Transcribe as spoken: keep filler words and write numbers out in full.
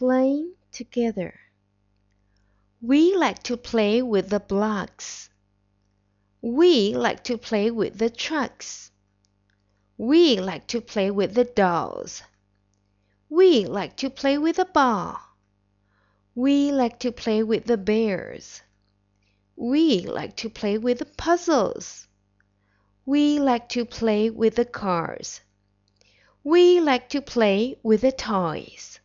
playing together. We like to play with the blocks. We like to play with the trucks. We like to play with the dolls. We like to play with the ball. We like to play with the bears. We like to play with the puzzles. We like to play with the cars. We like to play with the toys.